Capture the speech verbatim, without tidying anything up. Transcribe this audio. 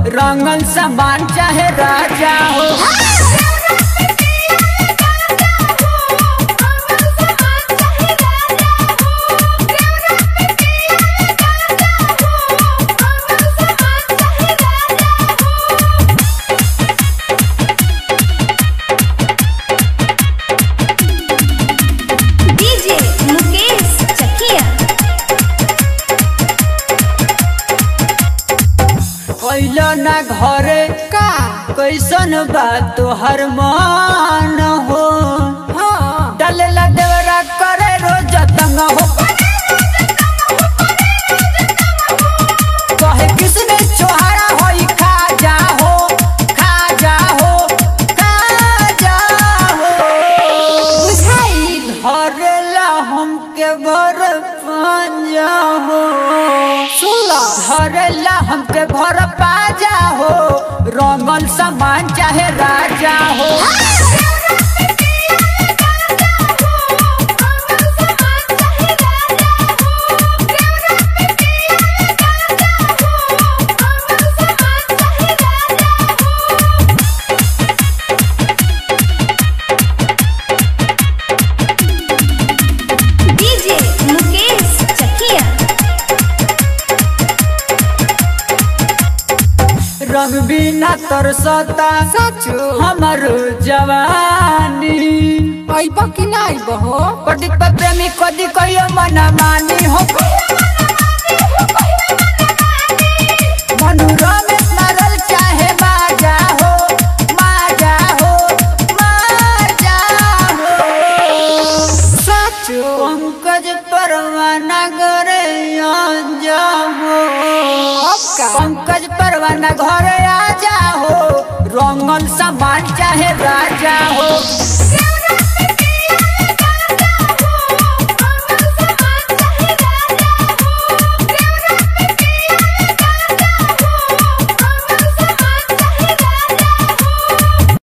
रंगल सामान चाहे राजा हो। कैलो ना घरे का कैसन बात तोहर मान हो। हाँ। डालेला देवरा करे रोज तंग हो। कहे किसने छोहारा होई खा जा हो खा जा हो खा जा हो। बुझाई धरेला हमके भर पांजा हो। सुला धरेला हमके भर पाजा हो। रंगल सामान चाहे राजा हो। रंग बिना तरसता सचो हमर जवानी। आइबा कि ना आइबा हो कदी प्रेमी कदी कहियो मना मानी हो। मनुरा में मरल चाहे माजा हो माजा हो माजा हो। सचो पंकज परवाना घरे आजा हो। पंकज परवाना घरे आजा हो। रंगल सामान चाहे राजा हो।